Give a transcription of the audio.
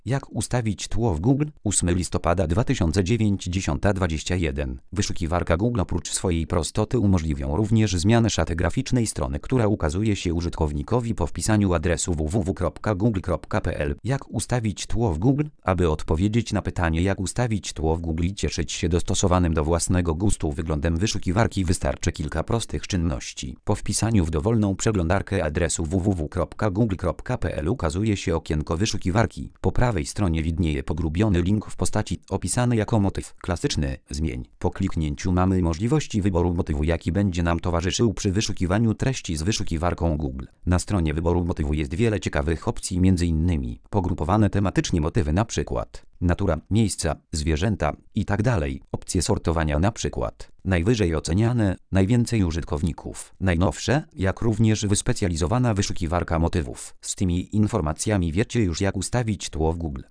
Jak ustawić tło w Google? 8 listopada 2009 10:21. Wyszukiwarka Google oprócz swojej prostoty umożliwią również zmianę szaty graficznej strony, która ukazuje się użytkownikowi po wpisaniu adresu www.google.pl. Jak ustawić tło w Google? Aby odpowiedzieć na pytanie, jak ustawić tło w Google i cieszyć się dostosowanym do własnego gustu wyglądem wyszukiwarki, wystarczy kilka prostych czynności. Po wpisaniu w dowolną przeglądarkę adresu www.google.pl ukazuje się okienko wyszukiwarki. Po prawej stronie widnieje pogrubiony link w postaci opisany jako motyw klasyczny. Zmień. Po kliknięciu mamy możliwości wyboru motywu, jaki będzie nam towarzyszył przy wyszukiwaniu treści z wyszukiwarką Google. Na stronie wyboru motywu jest wiele ciekawych opcji, m.in. pogrupowane tematycznie motywy, np. natura, miejsca, zwierzęta itd. Opcje sortowania, np. najwyżej oceniane, najwięcej użytkowników, najnowsze, jak również wyspecjalizowana wyszukiwarka motywów. Z tymi informacjami wiecie już, jak ustawić tło w Google.